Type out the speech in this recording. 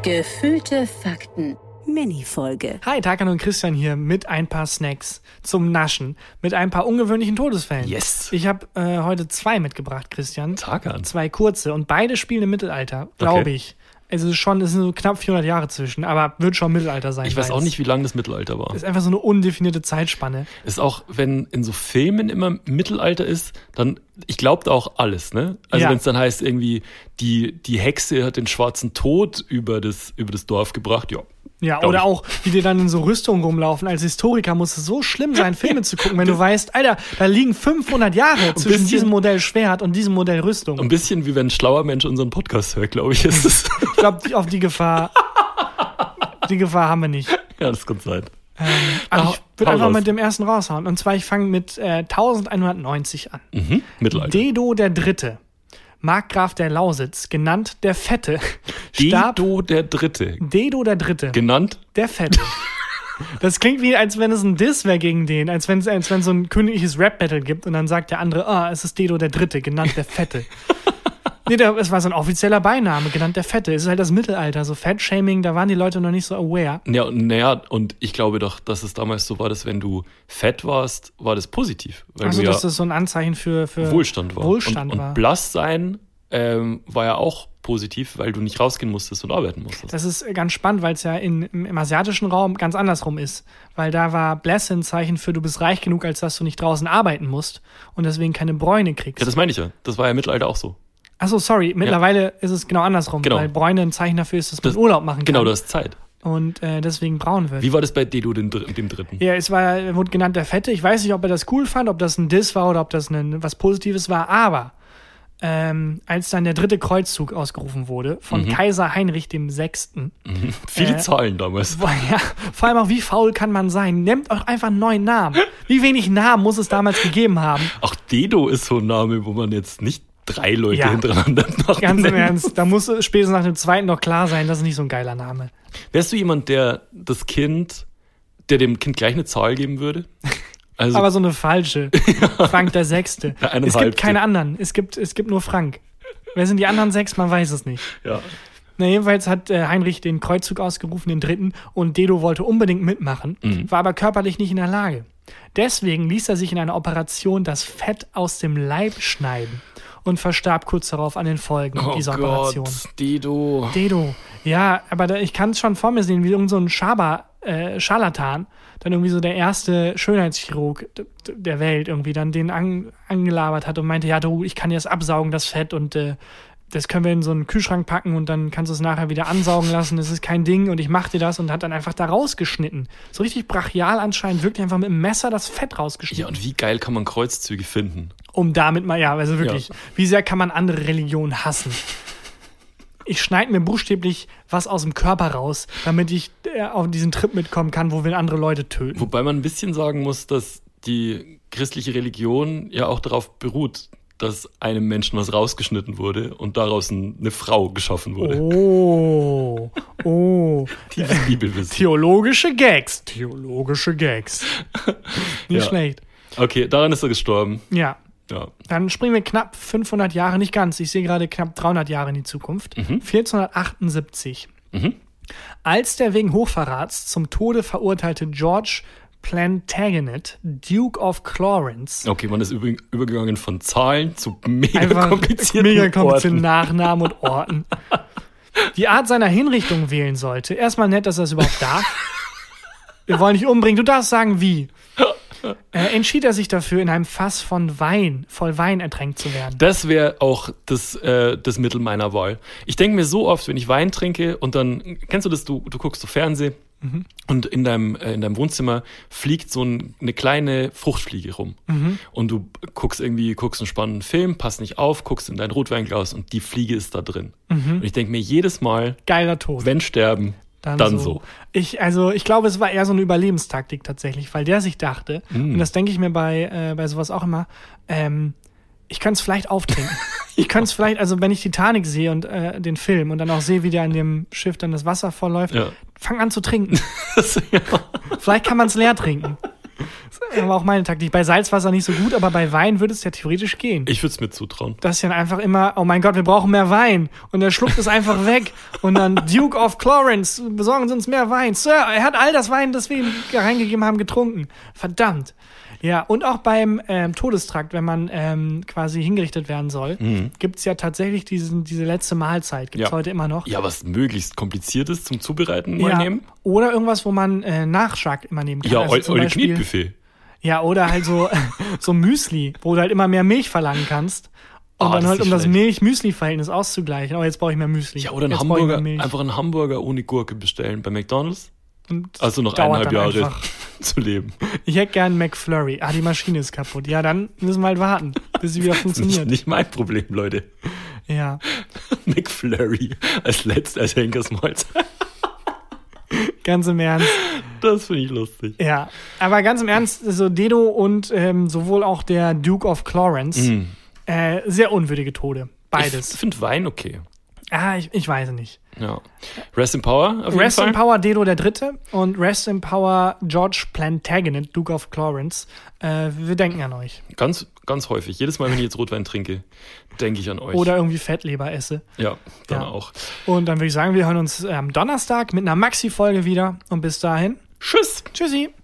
Gefühlte Fakten. Mini-Folge. Hi, Tarkan und Christian hier mit ein paar Snacks zum Naschen, mit ein paar ungewöhnlichen Todesfällen. Yes. Ich habe heute 2 mitgebracht, Christian. Tarkan. 2 kurze und beide spielen im Mittelalter, glaube ich. Es ist schon, es sind so knapp 400 Jahre zwischen, aber wird schon Mittelalter sein. Ich weiß auch nicht, wie lang das Mittelalter war. Ist einfach so eine undefinierte Zeitspanne. Ist auch, wenn in so Filmen immer Mittelalter ist, dann, ich glaube da auch alles, ne? Also Ja. wenn es dann heißt irgendwie, die Hexe hat den schwarzen Tod über das Dorf gebracht, ja. Ja, Glaub oder ich. auch, wie die dann in so Rüstungen rumlaufen. Als Historiker muss es so schlimm sein, Filme zu gucken, wenn du weißt, Alter, da liegen 500 Jahre zwischen bisschen- diesem Modell Schwert und diesem Modell Rüstung. Ein bisschen wie wenn ein schlauer Mensch unseren Podcast hört, glaube ich, ist es. Ich glaube, auf die Gefahr haben wir nicht. Ja, das kann sein. Aber Hau- ich würde hau einfach raus. mit dem ersten raushauen. Und zwar, ich fange mit 1190 an. Mittelalter. Dedo der Dritte, Markgraf der Lausitz, genannt der Fette, starb. Dedo der Dritte. Dedo der Dritte, Genannt? der Fette. Das klingt wie, als wenn es ein Diss wäre gegen den, als wenn so ein königliches Rap-Battle gibt und dann sagt der andere, es ist Dedo der Dritte, genannt der Fette. Nee, es war so ein offizieller Beiname, genannt der Fette. Es ist halt das Mittelalter, so Fat-Shaming, da waren die Leute noch nicht so aware. Ja, naja, und ich glaube doch, dass es damals so war, dass wenn du fett warst, war das positiv. Weil Also, du ja dass das so ein Anzeichen für Wohlstand war. Wohlstand und war. blass sein war ja auch positiv, weil du nicht rausgehen musstest und arbeiten musstest. Das ist ganz spannend, weil es ja im asiatischen Raum ganz andersrum ist. Weil da war Bless ein Zeichen für, du bist reich genug, als dass du nicht draußen arbeiten musst und deswegen keine Bräune kriegst. Ja, das meine ich ja. Das war ja im Mittelalter auch so. Achso, sorry, mittlerweile ist es genau andersrum, Genau. weil Bräune ein Zeichen dafür ist, dass man Das- Urlaub machen kann. Genau, du hast Zeit. Und deswegen braun wird. Wie war das bei Dedo dem Dritten? Ja, er wurde genannt der Fette. Ich weiß nicht, ob er das cool fand, ob das ein Diss war oder ob das was Positives war, aber als dann der 3. Kreuzzug ausgerufen wurde von Kaiser Heinrich VI. Viele Zahlen damals. Boah, ja, vor allem auch, wie faul kann man sein? Nehmt euch einfach einen neuen Namen. Wie wenig Namen muss es damals gegeben haben? Auch Dedo ist so ein Name, wo man jetzt nicht 3 Leute Ja. hintereinander noch Ganz im nennt. Ernst, da muss spätestens nach dem 2. noch klar sein, das ist nicht so ein geiler Name. Wärst du jemand, der dem Kind gleich eine Zahl geben würde? Also, Aber so eine falsche. Frank der Sechste. Ja, Es gibt 1,5. keine anderen. Es gibt nur Frank. Wer sind die anderen 6? Man weiß es nicht. ja. Na, jedenfalls hat Heinrich den Kreuzzug ausgerufen, den 3. Und Dedo wollte unbedingt mitmachen, war aber körperlich nicht in der Lage. Deswegen ließ er sich in einer Operation das Fett aus dem Leib schneiden und verstarb kurz darauf an den Folgen dieser Operation. Dedo. Dedo. Ja, aber ich kann es schon vor mir sehen, wie irgend so ein Scharlatan, dann irgendwie so der erste Schönheitschirurg der Welt irgendwie dann den angelabert hat und meinte, ja du, ich kann dir das absaugen, das Fett und das können wir in so einen Kühlschrank packen und dann kannst du es nachher wieder ansaugen lassen, das ist kein Ding und ich mach dir das und hat dann einfach da rausgeschnitten. So richtig brachial anscheinend, wirklich einfach mit dem Messer das Fett rausgeschnitten. Ja, und wie geil kann man Kreuzzüge finden? Um damit mal, ja, also wirklich, Ja. wie sehr kann man andere Religionen hassen? Ich schneide mir buchstäblich was aus dem Körper raus, damit ich auf diesen Trip mitkommen kann, wo wir andere Leute töten. Wobei man ein bisschen sagen muss, dass die christliche Religion ja auch darauf beruht, dass einem Menschen was rausgeschnitten wurde und daraus eine Frau geschaffen wurde. Tiefes Bibelwissen. Theologische Gags. Nicht Ja. schlecht. Okay, daran ist er gestorben. Ja. Ja. Dann springen wir knapp 500 Jahre, nicht ganz, ich sehe gerade knapp 300 Jahre in die Zukunft. 1478. Als der wegen Hochverrats zum Tode verurteilte George Plantagenet, Duke of Clarence, Okay, man ist übergegangen von Zahlen zu mega einfach komplizierten Orten. Nachnamen und Orten, die Art seiner Hinrichtung wählen sollte. Erstmal nett, dass er es überhaupt darf. Wir wollen dich umbringen, du darfst sagen, wie. Entschied er sich dafür, in einem Fass voll Wein ertränkt zu werden. Das wäre auch das Mittel meiner Wahl. Ich denke mir so oft, wenn ich Wein trinke und dann, kennst du das, du guckst so Fernsehen und in deinem Wohnzimmer fliegt so eine kleine Fruchtfliege rum. Und du guckst einen spannenden Film, passt nicht auf, guckst in dein Rotweinglas und die Fliege ist da drin. Und ich denke mir jedes Mal, Geiler Tod. wenn sterben, dann so. Ich glaube, es war eher so eine Überlebenstaktik tatsächlich, weil der sich dachte, und das denke ich mir bei sowas auch immer, ich könnte es vielleicht auftrinken. Ich könnte es vielleicht, also wenn ich Titanic sehe und den Film und dann auch sehe, wie der an dem Schiff dann das Wasser vollläuft, Ja. fang an zu trinken. Ja. Vielleicht kann man es leer trinken. Das war auch meine Taktik. Bei Salzwasser nicht so gut, aber bei Wein würde es ja theoretisch gehen. Ich würde es mir zutrauen. Das ist ja einfach immer, oh mein Gott, wir brauchen mehr Wein. Und er schluckt es einfach weg. Und dann Duke of Clarence, besorgen Sie uns mehr Wein. Sir, er hat all das Wein, das wir ihm reingegeben haben, getrunken. Verdammt. Ja, und auch beim Todestrakt, wenn man quasi hingerichtet werden soll, gibt's ja tatsächlich diese letzte Mahlzeit. Gibt's heute immer noch. Ja, was möglichst kompliziert ist zum Zubereiten mal nehmen. Oder irgendwas, wo man Nachschlag immer nehmen kann. Ja, also Eule Knetbuffet. Ja, oder halt so Müsli, wo du halt immer mehr Milch verlangen kannst. Und dann halt, um das Milch-Müsli-Verhältnis auszugleichen. Oh, jetzt brauche ich mehr Müsli. Ja, oder einfach einen Hamburger ohne Gurke bestellen bei McDonald's. Also noch 1,5 Jahre zu leben. Ich hätte gern einen McFlurry. Die Maschine ist kaputt. Ja, dann müssen wir halt warten, bis sie wieder funktioniert. Das ist nicht mein Problem, Leute. Ja. McFlurry als Henkersmahlzeit. Ganz im Ernst. Das finde ich lustig. Ja, aber ganz im Ernst, so Dedo und sowohl auch der Duke of Clarence, sehr unwürdige Tode. Beides. Ich finde Wein okay. Ich weiß nicht. Ja. Rest in Power auf jeden Fall. Rest in Power Dedo der Dritte und Rest in Power George Plantagenet, Duke of Clarence. Wir denken an euch. Ganz, ganz häufig. Jedes Mal, wenn ich jetzt Rotwein trinke, denke ich an euch. Oder irgendwie Fettleber esse. Ja, dann auch. Und dann würde ich sagen, wir hören uns am Donnerstag mit einer Maxi-Folge wieder. Und bis dahin. Tschüss. Tschüssi.